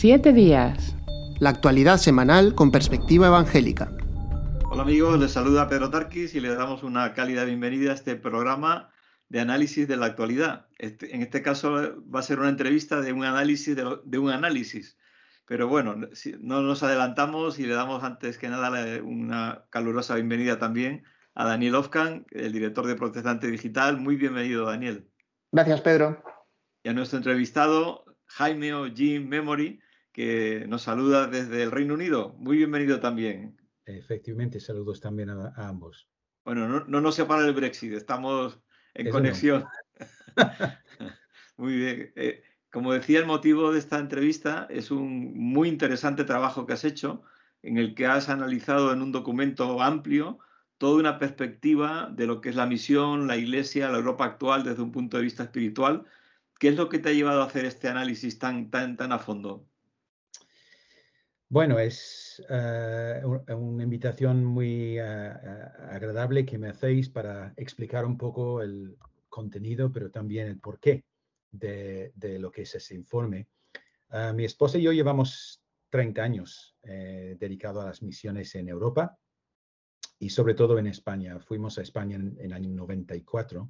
7 días. La actualidad semanal con perspectiva evangélica. Hola amigos, les saluda Pedro Tarquis y les damos una cálida bienvenida a este programa de análisis de la actualidad. En este caso va a ser una entrevista de un análisis de un análisis. Pero bueno, no nos adelantamos y le damos antes que nada una calurosa bienvenida también a Daniel Ofkan, el director de Protestante Digital. Muy bienvenido, Daniel. Gracias, Pedro. Y a nuestro entrevistado, Jaime o Jim Memory, que nos saluda desde el Reino Unido. Muy bienvenido también. Efectivamente, saludos también a ambos. Bueno, no nos separa el Brexit, estamos en Eso conexión. No. Muy bien. Como decía, el motivo de esta entrevista es un muy interesante trabajo que has hecho, en el que has analizado en un documento amplio toda una perspectiva de lo que es la misión, la Iglesia, la Europa actual desde un punto de vista espiritual. ¿Qué es lo que te ha llevado a hacer este análisis tan a fondo? Bueno, es una invitación muy agradable que me hacéis para explicar un poco el contenido, pero también el porqué de lo que es ese informe. Mi esposa y yo llevamos 30 años dedicados a las misiones en Europa y sobre todo en España. Fuimos a España en el año 94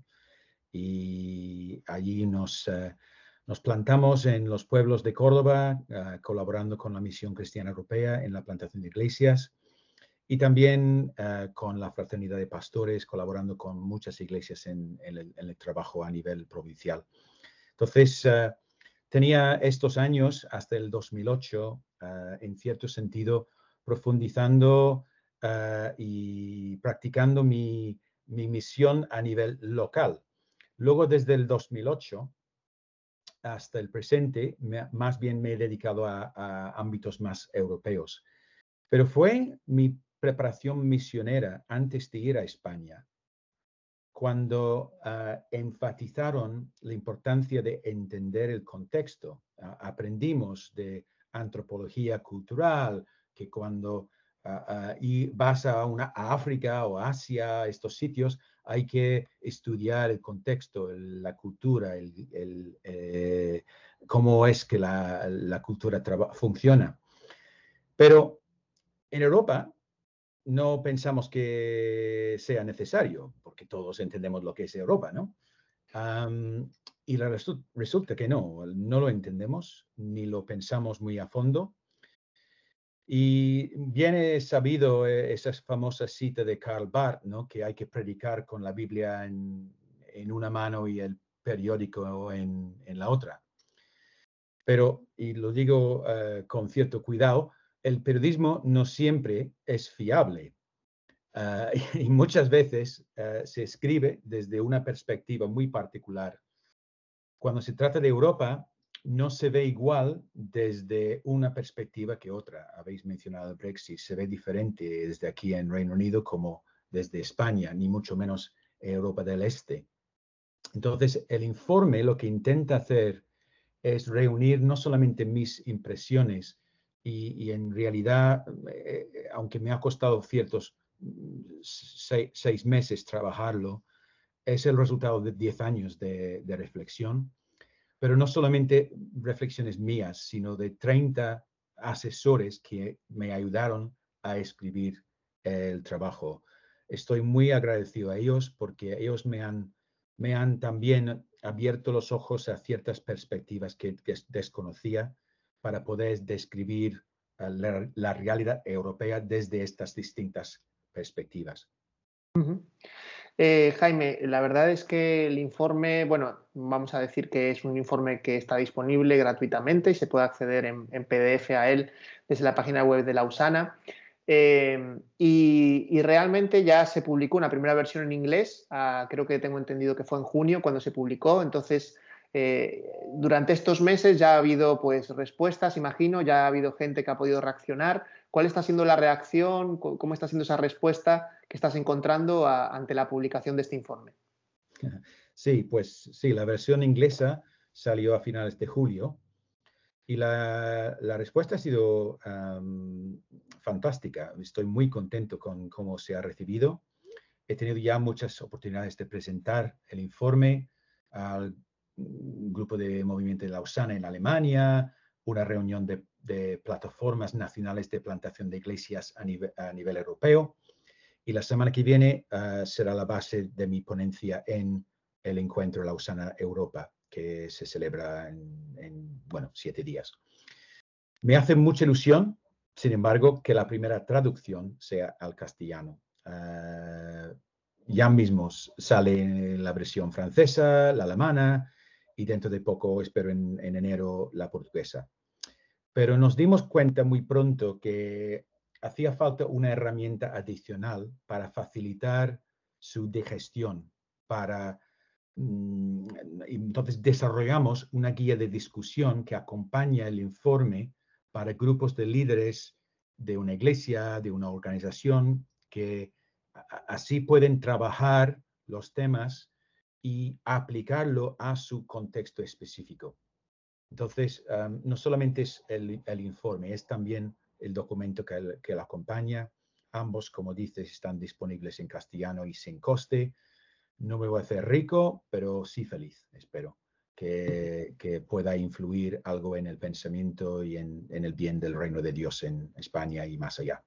y allí nos plantamos en los pueblos de Córdoba, colaborando con la Misión Cristiana Europea en la plantación de iglesias y también con la Fraternidad de Pastores, colaborando con muchas iglesias en el trabajo a nivel provincial. Entonces, tenía estos años hasta el 2008, en cierto sentido, profundizando y practicando mi misión a nivel local. Luego, desde el 2008 hasta el presente, más bien me he dedicado a ámbitos más europeos. Pero fue mi preparación misionera antes de ir a España, cuando enfatizaron la importancia de entender el contexto. Aprendimos de antropología cultural, que cuando y vas a África o Asia, estos sitios, hay que estudiar el contexto, la cultura, cómo es que la cultura funciona. Pero en Europa no pensamos que sea necesario, porque todos entendemos lo que es Europa, ¿no? Y resulta que no lo entendemos, ni lo pensamos muy a fondo. Y viene sabido esa famosa cita de Karl Barth, ¿no? Que hay que predicar con la Biblia en una mano y el periódico en la otra. Pero, y lo digo con cierto cuidado, el periodismo no siempre es fiable. Y muchas veces se escribe desde una perspectiva muy particular. Cuando se trata de Europa, no se ve igual desde una perspectiva que otra. Habéis mencionado el Brexit, se ve diferente desde aquí en Reino Unido como desde España, ni mucho menos Europa del Este. Entonces, el informe lo que intenta hacer es reunir no solamente mis impresiones y en realidad, aunque me ha costado ciertos 6 meses trabajarlo, es el resultado de 10 años de reflexión, pero no solamente reflexiones mías, sino de 30 asesores que me ayudaron a escribir el trabajo. Estoy muy agradecido a ellos porque ellos me han también abierto los ojos a ciertas perspectivas que desconocía para poder describir la realidad europea desde estas distintas perspectivas. Uh-huh. Jaime, la verdad es que el informe, bueno, vamos a decir que es un informe que está disponible gratuitamente y se puede acceder en PDF a él desde la página web de Lausana. Y realmente ya se publicó una primera versión en inglés, creo que tengo entendido que fue en junio cuando se publicó. Entonces, durante estos meses ya ha habido pues respuestas, imagino, ya ha habido gente que ha podido reaccionar. ¿Cuál está siendo la reacción? ¿Cómo está siendo esa respuesta que estás encontrando ante la publicación de este informe? Sí, pues sí, la versión inglesa salió a finales de julio y la respuesta ha sido fantástica. Estoy muy contento con cómo se ha recibido. He tenido ya muchas oportunidades de presentar el informe al grupo de movimiento de Lausana en Alemania, una reunión de de plataformas nacionales de plantación de iglesias a nivel europeo. Y la semana que viene será la base de mi ponencia en el encuentro Lausana Europa, que se celebra en 7 días. Me hace mucha ilusión, sin embargo, que la primera traducción sea al castellano. Ya mismo sale la versión francesa, la alemana y dentro de poco, espero en enero, la portuguesa. Pero nos dimos cuenta muy pronto que hacía falta una herramienta adicional para facilitar su digestión. Entonces desarrollamos una guía de discusión que acompaña el informe para grupos de líderes de una iglesia, de una organización, que así pueden trabajar los temas y aplicarlo a su contexto específico. Entonces, no solamente es el informe, es también el documento que lo acompaña. Ambos, como dices, están disponibles en castellano y sin coste. No me voy a hacer rico, pero sí feliz, espero, que pueda influir algo en el pensamiento y en el bien del reino de Dios en España y más allá.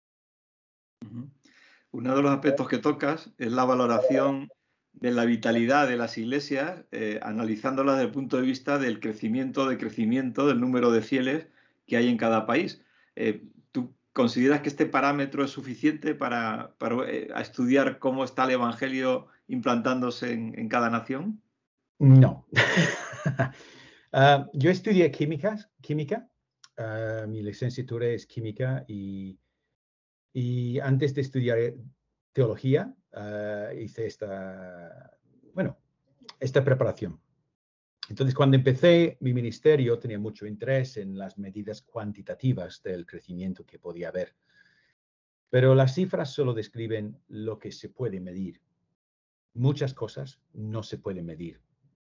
Uno de los aspectos que tocas es la valoración de la vitalidad de las iglesias, analizándolas desde el punto de vista del crecimiento del número de fieles que hay en cada país. ¿Tú consideras que este parámetro es suficiente para estudiar cómo está el Evangelio implantándose en cada nación? No. Yo estudié química. Mi licenciatura es química y antes de estudiar teología hice esta preparación. Entonces, cuando empecé mi ministerio, tenía mucho interés en las medidas cuantitativas del crecimiento que podía haber. Pero las cifras solo describen lo que se puede medir. Muchas cosas no se pueden medir.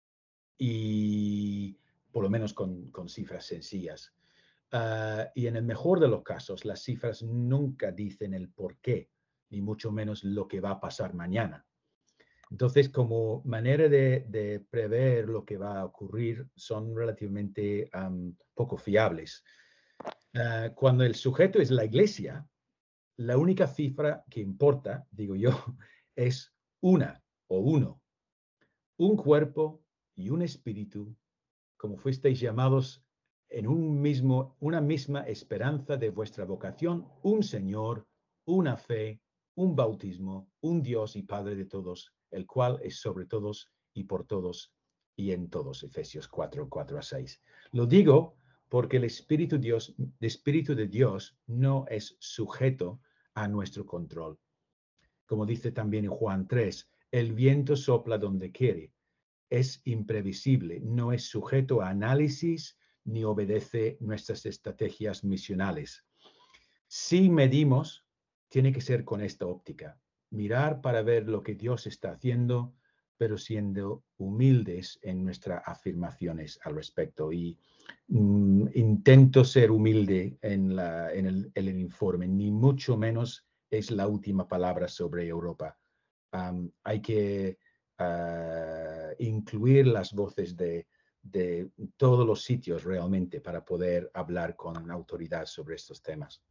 Y por lo menos con cifras sencillas. Y en el mejor de los casos, las cifras nunca dicen el por qué, ni mucho menos lo que va a pasar mañana. Entonces, como manera de prever lo que va a ocurrir, son relativamente poco fiables. Cuando el sujeto es la iglesia, la única cifra que importa, digo yo, es una o uno. Un cuerpo y un espíritu, como fuisteis llamados en una misma esperanza de vuestra vocación, un Señor, una fe, un bautismo, un Dios y Padre de todos, el cual es sobre todos y por todos y en todos. Efesios 4, 4-6. Lo digo porque el Espíritu de Dios no es sujeto a nuestro control. Como dice también en Juan 3, el viento sopla donde quiere. Es imprevisible, no es sujeto a análisis ni obedece nuestras estrategias misionales. Si medimos, tiene que ser con esta óptica. Mirar para ver lo que Dios está haciendo, pero siendo humildes en nuestras afirmaciones al respecto. Y intento ser humilde en el informe, ni mucho menos es la última palabra sobre Europa. Hay que incluir las voces de todos los sitios realmente para poder hablar con autoridad sobre estos temas.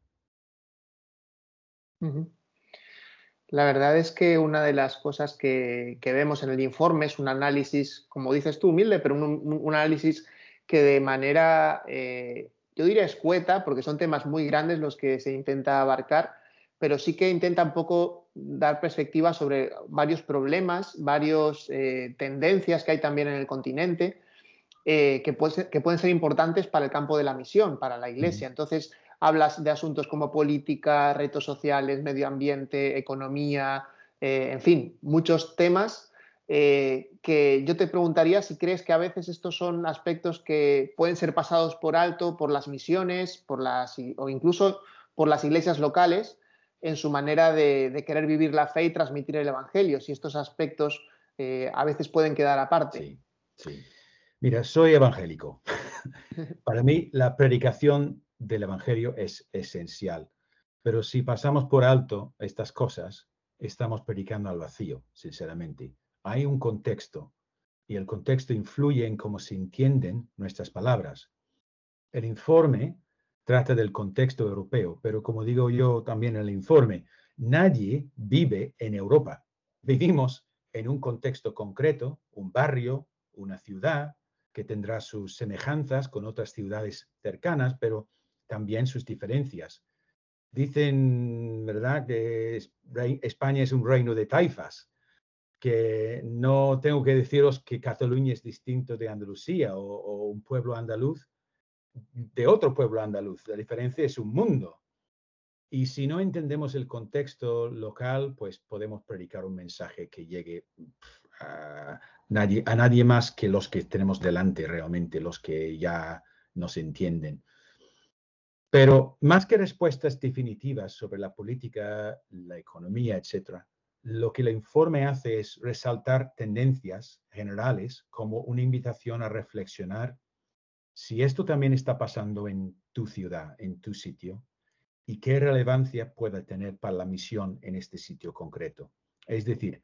La verdad es que una de las cosas que vemos en el informe es un análisis, como dices tú, humilde, pero un análisis que de manera, yo diría escueta, porque son temas muy grandes los que se intenta abarcar, pero sí que intenta un poco dar perspectiva sobre varios problemas, varias tendencias que hay también en el continente, que pueden ser importantes para el campo de la misión, para la Iglesia. Entonces, hablas de asuntos como política, retos sociales, medio ambiente, economía, en fin, muchos temas que yo te preguntaría si crees que a veces estos son aspectos que pueden ser pasados por alto por las misiones, o incluso por las iglesias locales, en su manera de querer vivir la fe y transmitir el Evangelio, si estos aspectos a veces pueden quedar aparte. Sí, sí. Mira, soy evangélico. Para mí, la predicación del Evangelio es esencial. Pero si pasamos por alto estas cosas, estamos predicando al vacío, sinceramente. Hay un contexto y el contexto influye en cómo se entienden nuestras palabras. El informe trata del contexto europeo, pero como digo yo también en el informe, nadie vive en Europa. Vivimos en un contexto concreto, un barrio, una ciudad, que tendrá sus semejanzas con otras ciudades cercanas, pero también sus diferencias. Dicen, ¿verdad?, que España es un reino de taifas, que no tengo que deciros que Cataluña es distinto de Andalucía o un pueblo andaluz de otro pueblo andaluz. La diferencia es un mundo. Y si no entendemos el contexto local, pues podemos predicar un mensaje que llegue a nadie más que los que tenemos delante realmente, los que ya nos entienden. Pero más que respuestas definitivas sobre la política, la economía, etc., lo que el informe hace es resaltar tendencias generales como una invitación a reflexionar si esto también está pasando en tu ciudad, en tu sitio, y qué relevancia puede tener para la misión en este sitio concreto. Es decir,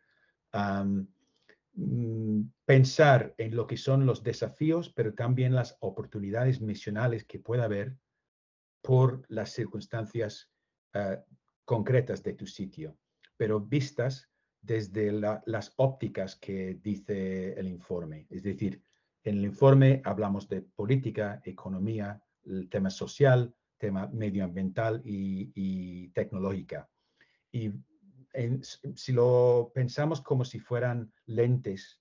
pensar en lo que son los desafíos, pero también las oportunidades misionales que pueda haber por las circunstancias concretas de tu sitio, pero vistas desde las ópticas que dice el informe. Es decir, en el informe hablamos de política, economía, el tema social, tema medioambiental y tecnológica. Y si lo pensamos como si fueran lentes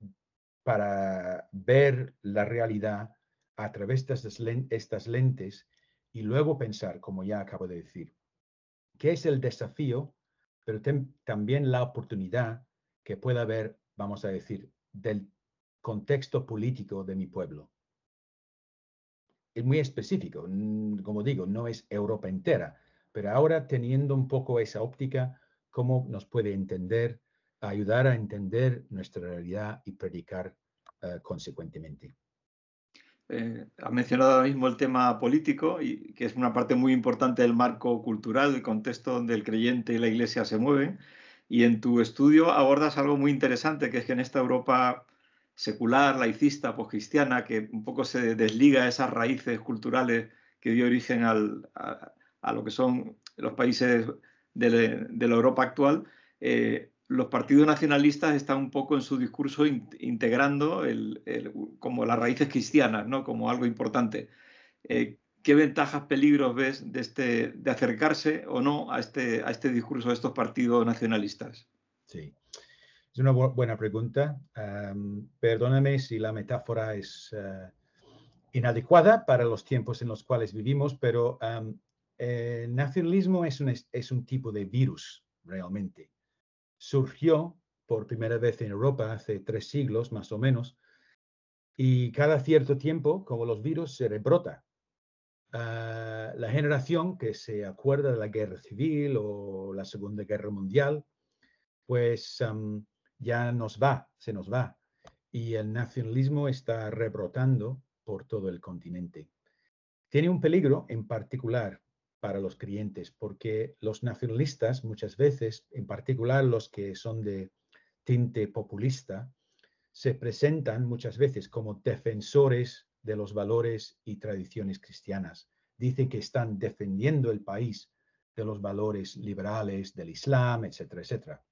para ver la realidad a través de estas lentes y luego pensar, como ya acabo de decir, qué es el desafío, pero también la oportunidad que pueda haber, vamos a decir, del contexto político de mi pueblo. Es muy específico, como digo, no es Europa entera, pero ahora teniendo un poco esa óptica, cómo nos puede ayudar a entender nuestra realidad y predicar consecuentemente. Has mencionado ahora mismo el tema político, y que es una parte muy importante del marco cultural, el contexto donde el creyente y la Iglesia se mueven. Y en tu estudio abordas algo muy interesante, que es que en esta Europa secular, laicista, poscristiana, que un poco se desliga de esas raíces culturales que dio origen a lo que son los países de la Europa actual, los partidos nacionalistas están un poco en su discurso integrando como las raíces cristianas, ¿no?, como algo importante. ¿Qué ventajas, peligros ves de acercarse o no a este discurso de estos partidos nacionalistas? Sí, es una buena pregunta. Perdóname si la metáfora es inadecuada para los tiempos en los cuales vivimos, pero el nacionalismo es un tipo de virus, realmente. Surgió por primera vez en Europa hace 3 siglos, más o menos, y cada cierto tiempo, como los virus, se rebrota. La generación que se acuerda de la guerra civil o la Segunda Guerra Mundial, pues ya se nos va. Y el nacionalismo está rebrotando por todo el continente. Tiene un peligro en particular para los creyentes, porque los nacionalistas muchas veces, en particular los que son de tinte populista, se presentan muchas veces como defensores de los valores y tradiciones cristianas. Dicen que están defendiendo el país de los valores liberales, del Islam, etcétera, etcétera.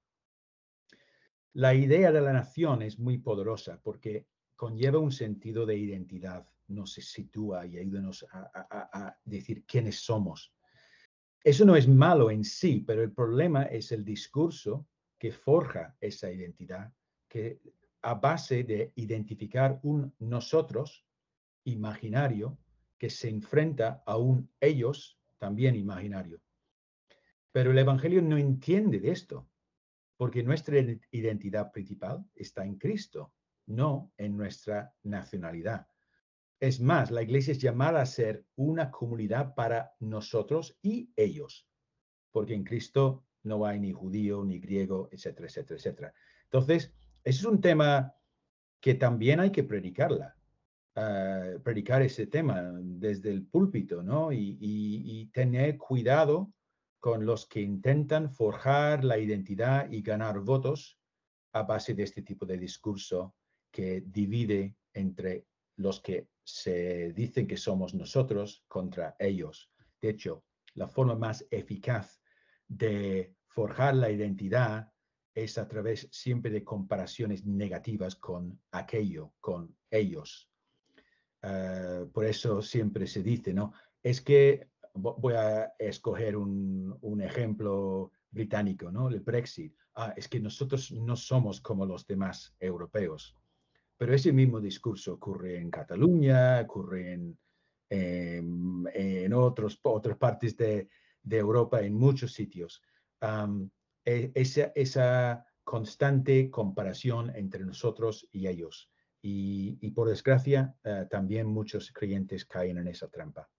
La idea de la nación es muy poderosa porque conlleva un sentido de identidad, nos sitúa y ayúdanos a decir quiénes somos. Eso no es malo en sí, pero el problema es el discurso que forja esa identidad, que a base de identificar un nosotros imaginario que se enfrenta a un ellos también imaginario. Pero el Evangelio no entiende de esto, porque nuestra identidad principal está en Cristo, no en nuestra nacionalidad. Es más, la Iglesia es llamada a ser una comunidad para nosotros y ellos, porque en Cristo no hay ni judío, ni griego, etcétera, etcétera, etcétera. Entonces, ese es un tema que también hay que predicar ese tema desde el púlpito, ¿no? Y tener cuidado con los que intentan forjar la identidad y ganar votos a base de este tipo de discurso que divide entre los que se dicen que somos nosotros contra ellos. De hecho, la forma más eficaz de forjar la identidad es a través siempre de comparaciones negativas con aquello, con ellos. Por eso siempre se dice, ¿no? Es que voy a escoger un ejemplo británico, ¿no? El Brexit. Es que nosotros no somos como los demás europeos. Pero ese mismo discurso ocurre en Cataluña, ocurre en otras partes de Europa, en muchos sitios. Esa constante comparación entre nosotros y ellos. Y por desgracia, también muchos creyentes caen en esa trampa.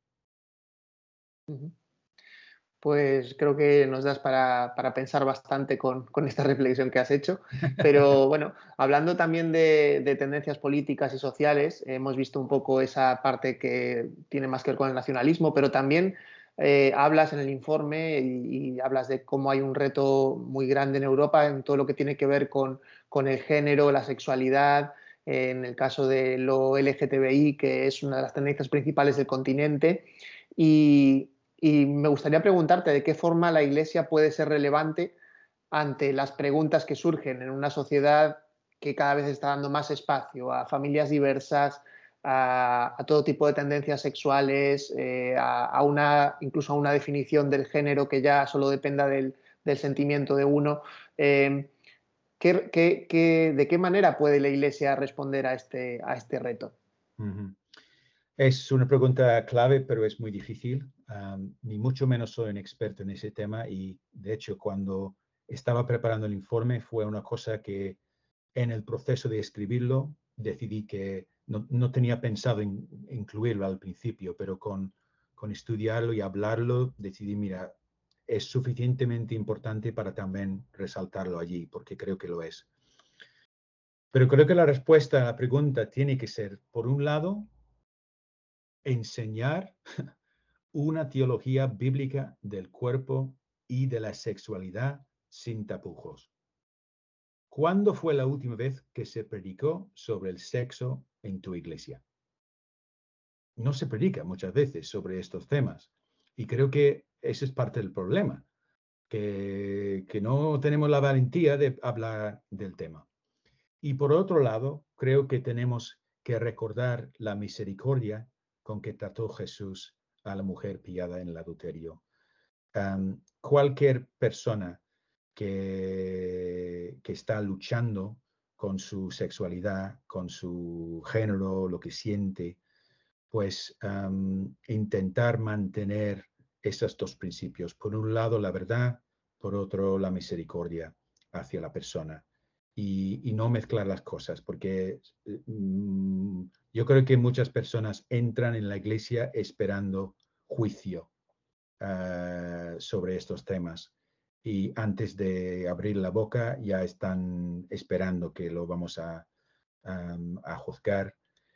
Pues creo que nos das para pensar bastante con esta reflexión que has hecho. Pero bueno, hablando también de tendencias políticas y sociales, hemos visto un poco esa parte que tiene más que ver con el nacionalismo, pero también hablas en el informe y hablas de cómo hay un reto muy grande en Europa en todo lo que tiene que ver con el género, la sexualidad, en el caso de lo LGTBI, que es una de las tendencias principales del continente. Y me gustaría preguntarte de qué forma la Iglesia puede ser relevante ante las preguntas que surgen en una sociedad que cada vez está dando más espacio a familias diversas, a todo tipo de tendencias sexuales, incluso a una definición del género que ya solo dependa del sentimiento de uno. ¿De qué manera puede la Iglesia responder a este reto? Es una pregunta clave, pero es muy difícil. Ni mucho menos soy un experto en ese tema y, de hecho, cuando estaba preparando el informe fue una cosa que en el proceso de escribirlo decidí que no tenía pensado en incluirlo al principio, pero con estudiarlo y hablarlo decidí, mira, es suficientemente importante para también resaltarlo allí, porque creo que lo es. Pero creo que la respuesta a la pregunta tiene que ser, por un lado, enseñar una teología bíblica del cuerpo y de la sexualidad sin tapujos. ¿Cuándo fue la última vez que se predicó sobre el sexo en tu iglesia? No se predica muchas veces sobre estos temas y creo que ese es parte del problema, que no tenemos la valentía de hablar del tema. Y por otro lado, creo que tenemos que recordar la misericordia con que trató Jesús a la mujer pillada en el adulterio. Cualquier persona que está luchando con su sexualidad, con su género, lo que siente, pues intentar mantener esos dos principios. Por un lado, la verdad, por otro, la misericordia hacia la persona. Y no mezclar las cosas, porque yo creo que muchas personas entran en la iglesia esperando juicio sobre estos temas y antes de abrir la boca ya están esperando que lo vamos a juzgar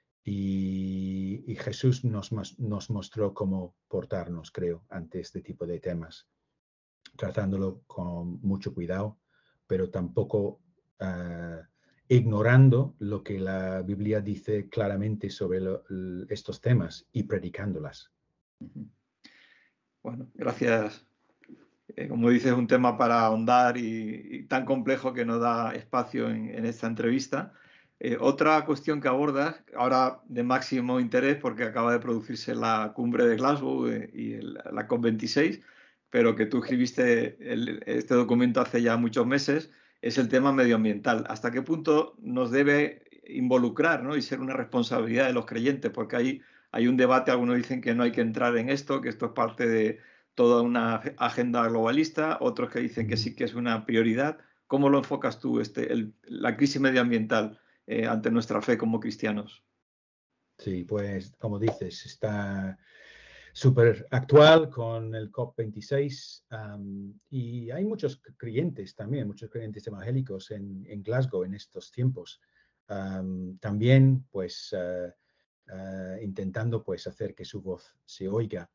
y Jesús nos mostró cómo portarnos, creo, ante este tipo de temas, tratándolo con mucho cuidado, pero tampoco ignorando lo que la Biblia dice claramente sobre estos temas y predicándolas. Bueno, gracias. Como dices, es un tema para ahondar y tan complejo que no da espacio en esta entrevista. Otra cuestión que abordas, ahora de máximo interés porque acaba de producirse la cumbre de Glasgow y la COP26, pero que tú escribiste este documento hace ya muchos meses, es el tema medioambiental. ¿Hasta qué punto nos debe involucrar, ¿no? Y ser una responsabilidad de los creyentes? Porque hay un debate, algunos dicen que no hay que entrar en esto, que esto es parte de toda una agenda globalista, otros que dicen que sí que es una prioridad. ¿Cómo lo enfocas tú, la crisis medioambiental ante nuestra fe como cristianos? Sí, pues como dices, está súper actual con el COP26 y hay muchos creyentes también, muchos creyentes evangélicos en Glasgow en estos tiempos. También pues intentando pues hacer que su voz se oiga.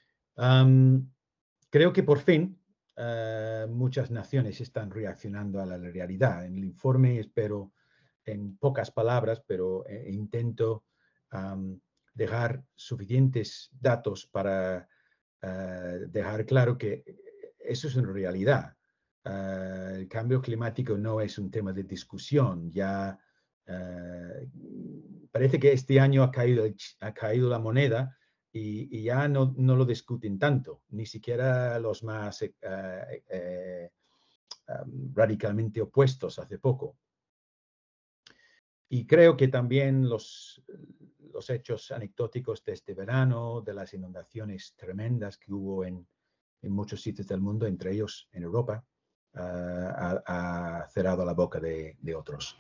Creo que por fin muchas naciones están reaccionando a la realidad. En el informe espero en pocas palabras, pero intento dejar suficientes datos para dejar claro que eso es una realidad. El cambio climático no es un tema de discusión. Ya parece que este año ha caído la moneda y ya no lo discuten tanto, ni siquiera los más radicalmente opuestos hace poco. Y creo que también los hechos anecdóticos de este verano, de las inundaciones tremendas que hubo en muchos sitios del mundo, entre ellos en Europa, ha cerrado la boca de otros.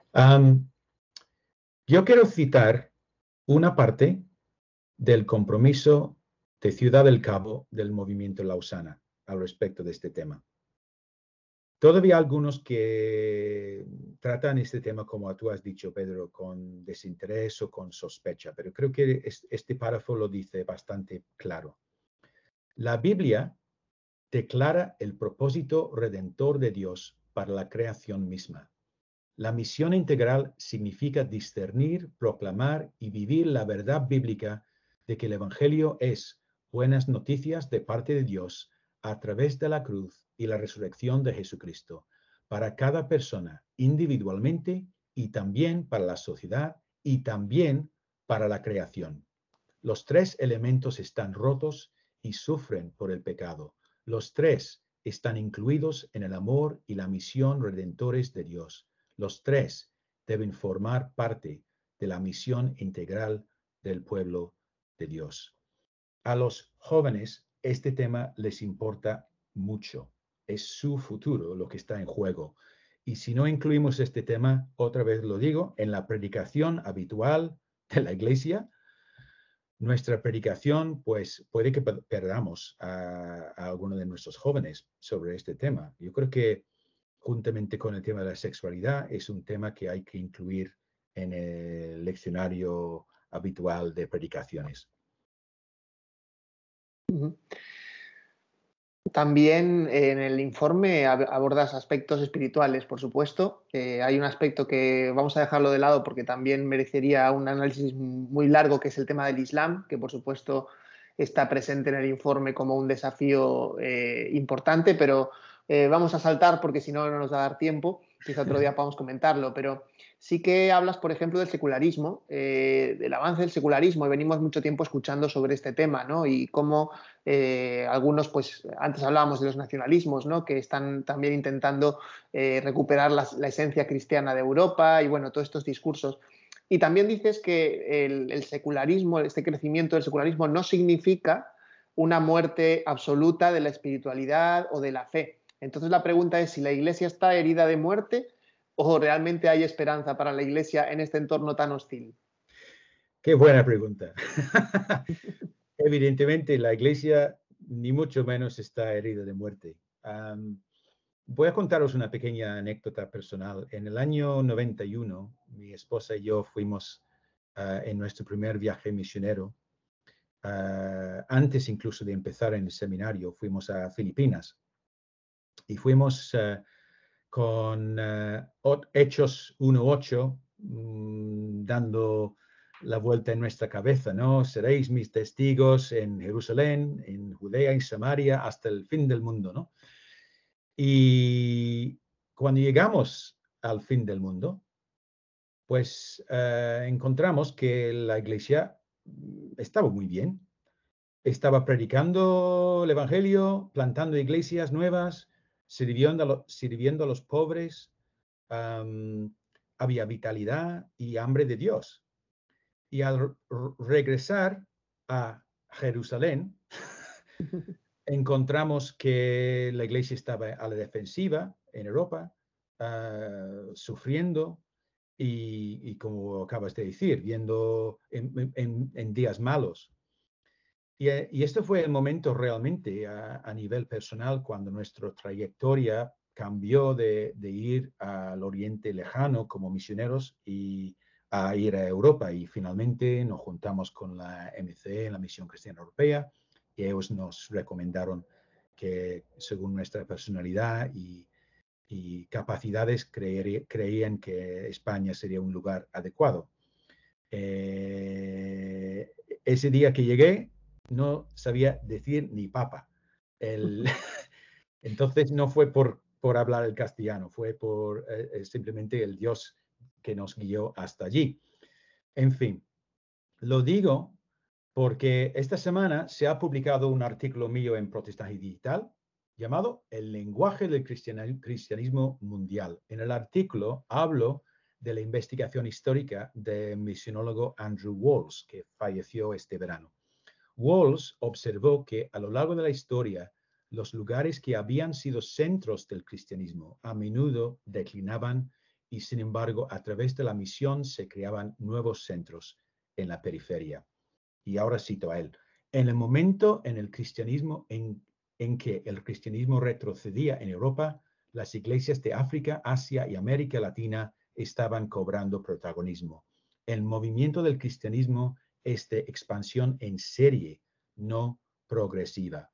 Yo quiero citar una parte del compromiso de Ciudad del Cabo del movimiento Lausana al respecto de este tema. Todavía algunos que tratan este tema, como tú has dicho, Pedro, con desinterés o con sospecha, pero creo que este párrafo lo dice bastante claro. La Biblia declara el propósito redentor de Dios para la creación misma. La misión integral significa discernir, proclamar y vivir la verdad bíblica de que el Evangelio es buenas noticias de parte de Dios a través de la cruz y la resurrección de Jesucristo, para cada persona individualmente y también para la sociedad y también para la creación. Los tres elementos están rotos y sufren por el pecado. Los tres están incluidos en el amor y la misión redentores de Dios. Los tres deben formar parte de la misión integral del pueblo de Dios. A los jóvenes este tema les importa mucho. Es su futuro lo que está en juego. Y si no incluimos este tema, otra vez lo digo, en la predicación habitual de la Iglesia, nuestra predicación, pues puede que perdamos a algunos de nuestros jóvenes sobre este tema. Yo creo que juntamente con el tema de la sexualidad es un tema que hay que incluir en el leccionario habitual de predicaciones. También en el informe abordas aspectos espirituales, por supuesto. Hay un aspecto que vamos a dejarlo de lado porque también merecería un análisis muy largo, que es el tema del Islam, que por supuesto está presente en el informe como un desafío importante, pero vamos a saltar porque si no, no nos va a dar tiempo. Quizá otro día podamos comentarlo, pero sí que hablas, por ejemplo, del secularismo, del avance del secularismo, y venimos mucho tiempo escuchando sobre este tema, ¿no? Y cómo algunos, pues antes hablábamos de los nacionalismos, ¿no? Que están también intentando recuperar la esencia cristiana de Europa y, bueno, todos estos discursos. Y también dices que el secularismo, este crecimiento del secularismo no significa una muerte absoluta de la espiritualidad o de la fe. Entonces la pregunta es si la Iglesia está herida de muerte o realmente hay esperanza para la Iglesia en este entorno tan hostil. Qué buena pregunta. Evidentemente la Iglesia ni mucho menos está herida de muerte. Voy a contaros una pequeña anécdota personal. En el año 91, mi esposa y yo fuimos en nuestro primer viaje misionero. Antes incluso de empezar en el seminario, fuimos a Filipinas. Y fuimos con Hechos 1:8, dando la vuelta en nuestra cabeza, ¿no? Seréis mis testigos en Jerusalén, en Judea y Samaria, hasta el fin del mundo, ¿no? Y cuando llegamos al fin del mundo, pues encontramos que la Iglesia estaba muy bien. Estaba predicando el Evangelio, plantando iglesias nuevas, sirviendo a los pobres, había vitalidad y hambre de Dios. Y al regresar a Jerusalén, encontramos que la iglesia estaba a la defensiva en Europa, sufriendo y como acabas de decir, viendo en días malos. Y este fue el momento realmente a nivel personal cuando nuestra trayectoria cambió de ir al Oriente Lejano como misioneros y a ir a Europa. Y finalmente nos juntamos con la MC, la Misión Cristiana Europea, y ellos nos recomendaron que según nuestra personalidad y capacidades creían que España sería un lugar adecuado. Ese día que llegué no sabía decir ni papa. Entonces no fue por hablar el castellano, fue por simplemente el Dios que nos guió hasta allí. En fin, lo digo porque esta semana se ha publicado un artículo mío en Protestantismo Digital llamado El lenguaje del cristianismo mundial. En el artículo hablo de la investigación histórica del misionólogo Andrew Walls, que falleció este verano. Walls observó que a lo largo de la historia, los lugares que habían sido centros del cristianismo a menudo declinaban y, sin embargo, a través de la misión se creaban nuevos centros en la periferia. Y ahora cito a él. En el momento en el cristianismo en que el cristianismo retrocedía en Europa, las iglesias de África, Asia y América Latina estaban cobrando protagonismo. El movimiento del cristianismo es de expansión en serie, no progresiva.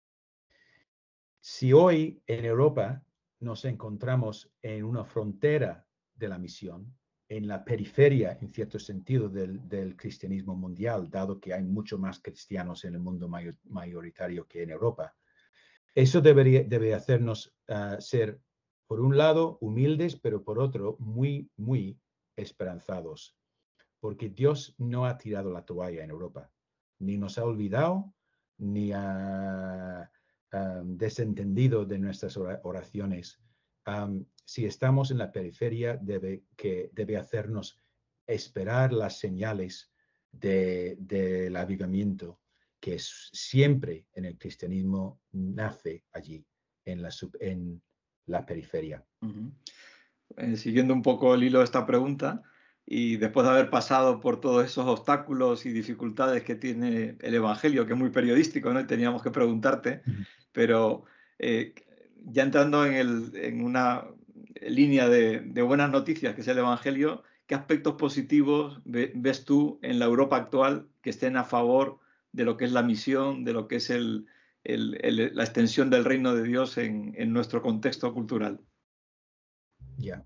Si hoy en Europa nos encontramos en una frontera de la misión, en la periferia, en cierto sentido, del cristianismo mundial, dado que hay mucho más cristianos en el mundo mayoritario que en Europa, eso debe hacernos ser, por un lado, humildes, pero por otro, muy, muy esperanzados. Porque Dios no ha tirado la toalla en Europa, ni nos ha olvidado, ni ha desentendido de nuestras oraciones. Si estamos en la periferia, debe hacernos esperar las señales del avivamiento, que siempre en el cristianismo nace allí, en la periferia. Siguiendo un poco el hilo de esta pregunta, y después de haber pasado por todos esos obstáculos y dificultades que tiene el Evangelio, que es muy periodístico, ¿no? Y teníamos que preguntarte, pero ya entrando en una línea de buenas noticias, que es el Evangelio, ¿qué aspectos positivos ves tú en la Europa actual que estén a favor de lo que es la misión, de lo que es la extensión del reino de Dios en nuestro contexto cultural? Ya.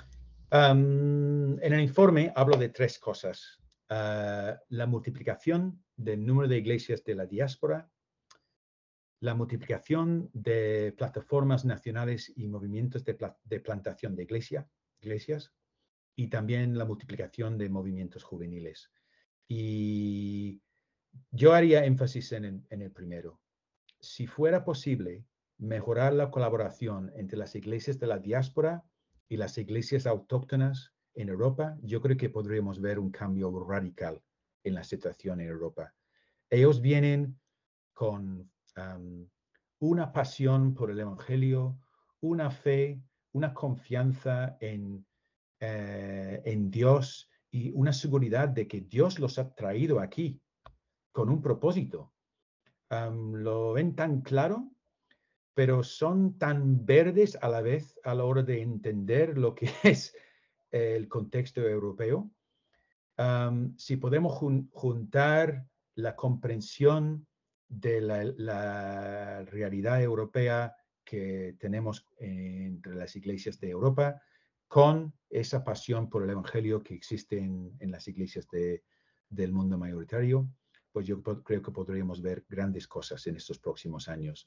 En el informe hablo de tres cosas. La multiplicación del número de iglesias de la diáspora, la multiplicación de plataformas nacionales y movimientos de plantación de iglesias, y también la multiplicación de movimientos juveniles. Y yo haría énfasis en el primero. Si fuera posible mejorar la colaboración entre las iglesias de la diáspora y las iglesias autóctonas en Europa, yo creo que podríamos ver un cambio radical en la situación en Europa. Ellos vienen con una pasión por el Evangelio, una fe, una confianza en Dios y una seguridad de que Dios los ha traído aquí con un propósito. Lo ven tan claro, pero son tan verdes a la vez a la hora de entender lo que es el contexto europeo. Si podemos juntar la comprensión de la realidad europea que tenemos entre las iglesias de Europa, con esa pasión por el Evangelio que existe en las iglesias del mundo mayoritario, pues yo creo que podríamos ver grandes cosas en estos próximos años.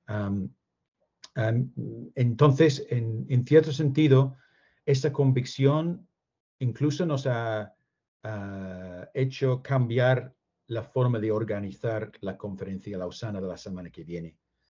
Entonces, en cierto sentido, esta convicción incluso nos ha hecho cambiar la forma de organizar la conferencia lausana de la semana que viene.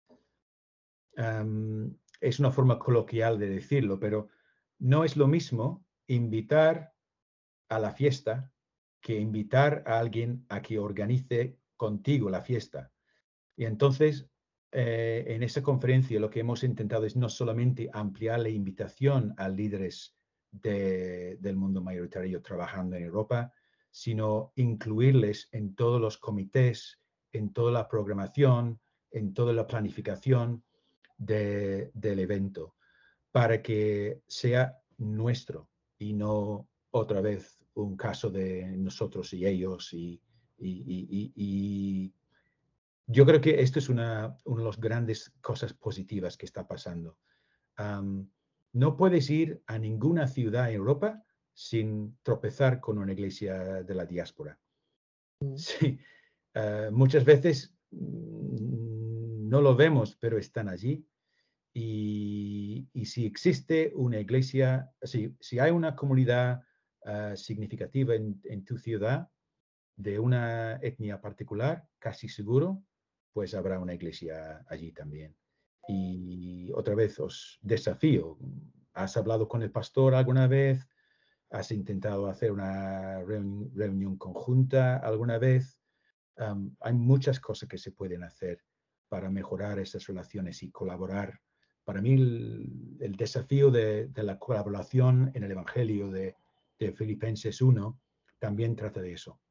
Es una forma coloquial de decirlo, pero no es lo mismo invitar a la fiesta que invitar a alguien a que organice contigo la fiesta. Y entonces, en esa conferencia lo que hemos intentado es no solamente ampliar la invitación a líderes del mundo mayoritario trabajando en Europa, sino incluirles en todos los comités, en toda la programación, en toda la planificación del evento, para que sea nuestro y no otra vez un caso de nosotros y ellos. Y yo creo que esto es una de las grandes cosas positivas que está pasando. No puedes ir a ninguna ciudad en Europa sin tropezar con una iglesia de la diáspora. Sí, muchas veces no lo vemos, pero están allí. Y si existe una iglesia, si hay una comunidad significativa en tu ciudad de una etnia particular, casi seguro, pues habrá una iglesia allí también. Y otra vez os desafío, ¿has hablado con el pastor alguna vez? ¿Has intentado hacer una reunión conjunta alguna vez? Hay muchas cosas que se pueden hacer para mejorar esas relaciones y colaborar. Para mí el desafío de la colaboración en el Evangelio de Filipenses 1 también trata de eso.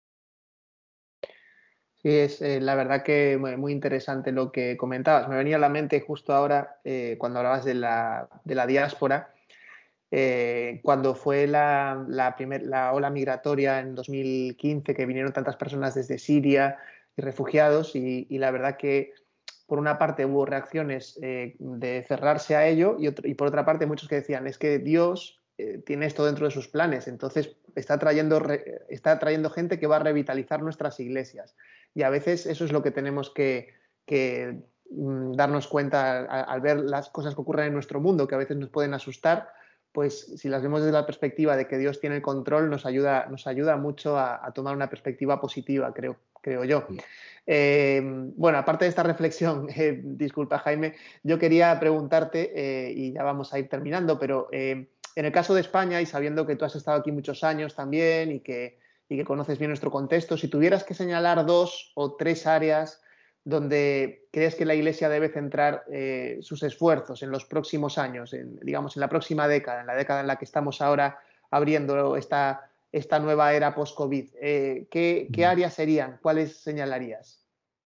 Sí, es la verdad que muy interesante lo que comentabas. Me venía a la mente justo ahora, cuando hablabas de la diáspora, cuando fue la ola migratoria en 2015, que vinieron tantas personas desde Siria y refugiados, y la verdad que por una parte hubo reacciones de cerrarse a ello y por otra parte muchos que decían, es que Dios tiene esto dentro de sus planes, entonces está trayendo gente que va a revitalizar nuestras iglesias. Y a veces eso es lo que tenemos que darnos cuenta al ver las cosas que ocurren en nuestro mundo, que a veces nos pueden asustar. Pues si las vemos desde la perspectiva de que Dios tiene el control, nos ayuda mucho a tomar una perspectiva positiva, creo yo. Bueno, aparte de esta reflexión, disculpa Jaime, yo quería preguntarte, y ya vamos a ir terminando, pero en el caso de España, y sabiendo que tú has estado aquí muchos años también y que conoces bien nuestro contexto, si tuvieras que señalar 2 o 3 áreas donde crees que la Iglesia debe centrar sus esfuerzos en los próximos años, digamos en la próxima década, en la década en la que estamos ahora abriendo esta nueva era post-COVID, ¿qué áreas serían? ¿Cuáles señalarías?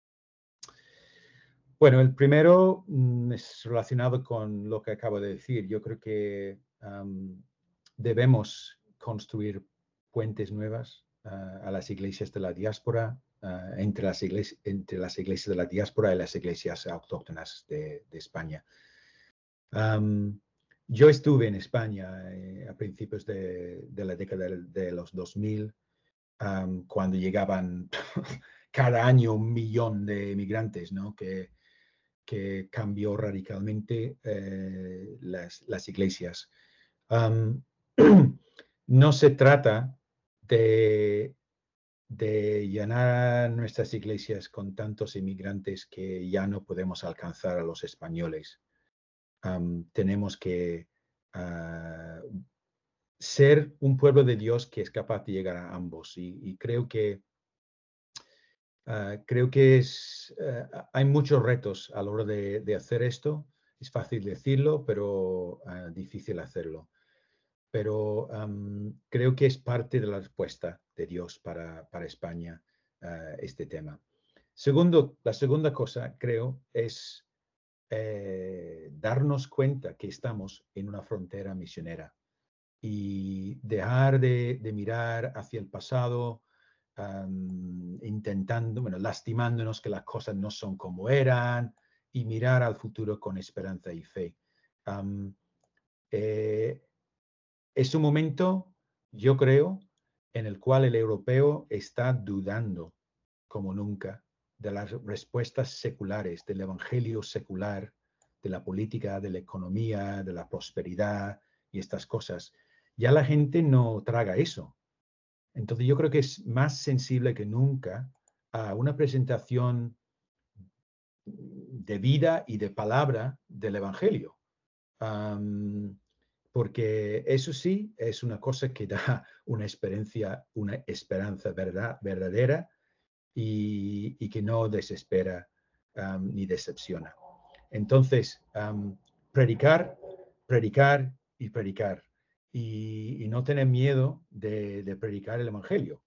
Bueno, el primero es relacionado con lo que acabo de decir. Yo creo que debemos construir puentes nuevas a las iglesias de la diáspora, entre las iglesias de la diáspora y las iglesias autóctonas de España. Yo estuve en España a principios de la década de los 2000, cuando llegaban cada año 1 millón de migrantes, ¿no? que cambió radicalmente las iglesias. No se trata de llenar nuestras iglesias con tantos inmigrantes que ya no podemos alcanzar a los españoles. Tenemos que ser un pueblo de Dios que es capaz de llegar a ambos. Y creo que hay muchos retos a la hora de hacer esto. Es fácil decirlo, pero difícil hacerlo. Pero creo que es parte de la respuesta de Dios para España este tema. La segunda cosa, creo, es darnos cuenta que estamos en una frontera misionera y dejar de mirar hacia el pasado, lastimándonos que las cosas no son como eran, y mirar al futuro con esperanza y fe. Es un momento, yo creo, en el cual el europeo está dudando como nunca de las respuestas seculares, del evangelio secular, de la política, de la economía, de la prosperidad y estas cosas. Ya la gente no traga eso. Entonces yo creo que es más sensible que nunca a una presentación de vida y de palabra del evangelio. Porque eso sí es una cosa que da una esperanza verdadera y que no desespera ni decepciona. Entonces, predicar y predicar. Y no tener miedo de predicar el evangelio.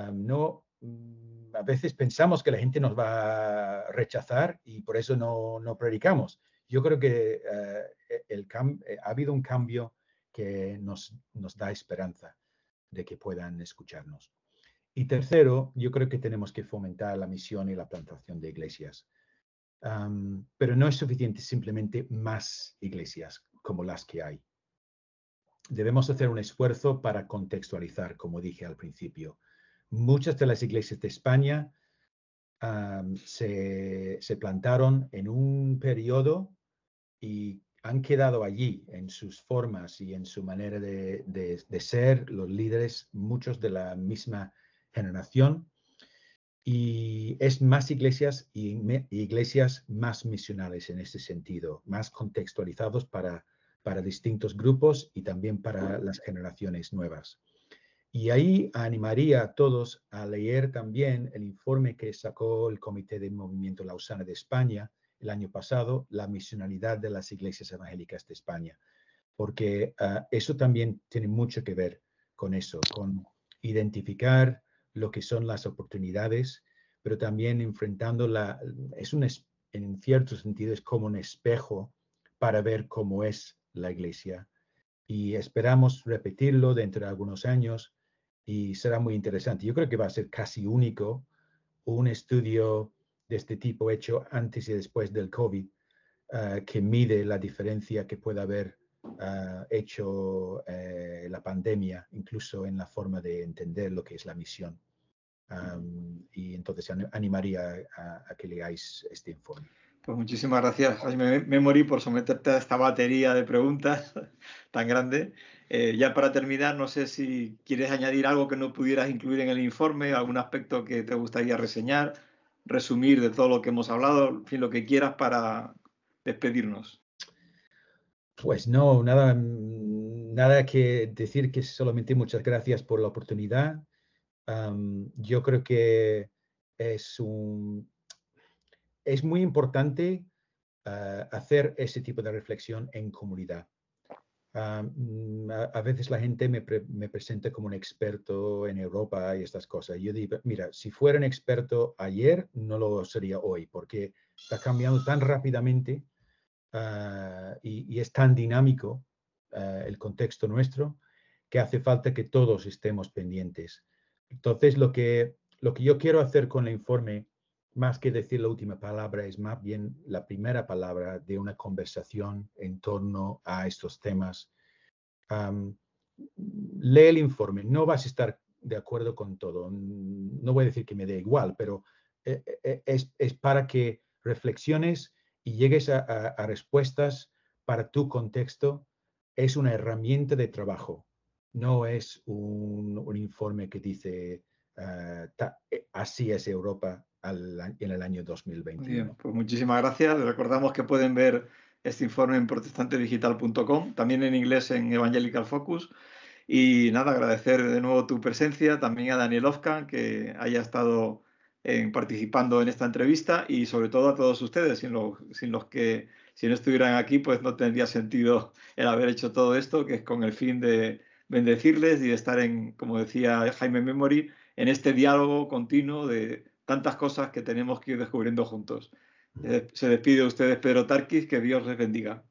A veces pensamos que la gente nos va a rechazar y por eso no predicamos. Yo creo que ha habido un cambio que nos da esperanza de que puedan escucharnos. Y tercero, yo creo que tenemos que fomentar la misión y la plantación de iglesias. Pero no es suficiente simplemente más iglesias como las que hay. debemos hacer un esfuerzo para contextualizar, como dije al principio. Muchas de las iglesias de España se plantaron en un periodo y han quedado allí en sus formas y en su manera de ser los líderes, muchos de la misma generación. Y es más iglesias y iglesias más misionales en ese sentido, más contextualizados para distintos grupos y también para las generaciones nuevas. Y ahí animaría a todos a leer también el informe que sacó el Comité de Movimiento Lausana de España el año pasado, la misionalidad de las iglesias evangélicas de España, porque eso también tiene mucho que ver con eso, con identificar lo que son las oportunidades, pero también enfrentando en cierto sentido es como un espejo para ver cómo es la iglesia. Y esperamos repetirlo dentro de algunos años y será muy interesante. Yo creo que va a ser casi único un estudio de este tipo hecho antes y después del COVID, que mide la diferencia que puede haber hecho la pandemia, incluso en la forma de entender lo que es la misión. Y entonces animaría a que leáis este informe. Pues muchísimas gracias, Jaime Memory, por someterte a esta batería de preguntas tan grande. Ya para terminar, no sé si quieres añadir algo que no pudieras incluir en el informe, algún aspecto que te gustaría reseñar, resumir de todo lo que hemos hablado, en fin, lo que quieras para despedirnos. Pues no, nada que decir, que solamente muchas gracias por la oportunidad. Yo creo que es muy importante hacer ese tipo de reflexión en comunidad. A veces la gente me presenta como un experto en Europa y estas cosas. Yo digo, mira, si fuera un experto ayer, no lo sería hoy, porque está cambiando tan rápidamente y es tan dinámico el contexto nuestro, que hace falta que todos estemos pendientes. Entonces, lo que yo quiero hacer con el informe, más que decir la última palabra, es más bien la primera palabra de una conversación en torno a estos temas. Lee el informe, no vas a estar de acuerdo con todo. No voy a decir que me dé igual, pero es para que reflexiones y llegues a respuestas para tu contexto. Es una herramienta de trabajo, no es un informe que dice así es Europa en el año 2021. Muy bien, pues muchísimas gracias. Les recordamos que pueden ver este informe en protestantedigital.com, también en inglés en Evangelical Focus. Y nada, agradecer de nuevo tu presencia, también a Daniel Ofkan, que haya estado participando en esta entrevista, y sobre todo a todos ustedes, sin los que, si no estuvieran aquí, pues no tendría sentido el haber hecho todo esto, que es con el fin de bendecirles y de estar como decía Jaime Memory, en este diálogo continuo de tantas cosas que tenemos que ir descubriendo juntos. Se despide de ustedes Pedro Tarquis, que Dios les bendiga.